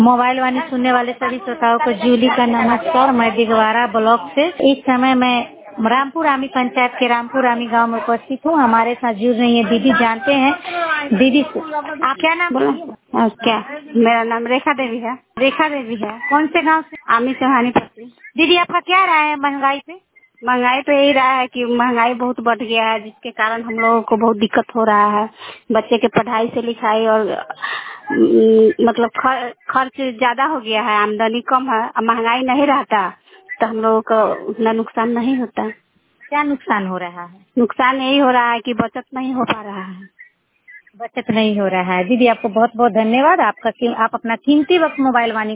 Mobile वाणी सुनने वाले सभी श्रोताओं को जूली का नमस्कार। मैं दिगवारा ब्लॉक से इस समय मैं रामपुर आमी पंचायत के रामपुर आमी गांव में उपस्थित हूँ। हमारे साथ जुड़ रही है दीदी। जानते हैं दीदी से आप क्या नाम बोला? क्या मेरा नाम रेखा देवी है। रेखा देवी है। कौन से गांव से? आमी चौहानी पट्टी। दीदी आपका क्या राय है महंगाई पे? महंगाई तो यही रहा है कि महंगाई बहुत बढ़ गया है, जिसके कारण हम लोगों को बहुत दिक्कत हो रहा है। बच्चे के पढ़ाई से लिखाई और मतलब खर्च ज्यादा हो गया है, आमदनी कम है। महंगाई नहीं रहता तो हम लोगों को उतना नुकसान नहीं होता। क्या नुकसान हो रहा है? नुकसान यही हो रहा है कि बचत नहीं हो पा रहा है। बचत नहीं हो रहा है। दीदी आपको बहुत बहुत धन्यवाद। आप अपना कीमती वक्त मोबाइल वाणी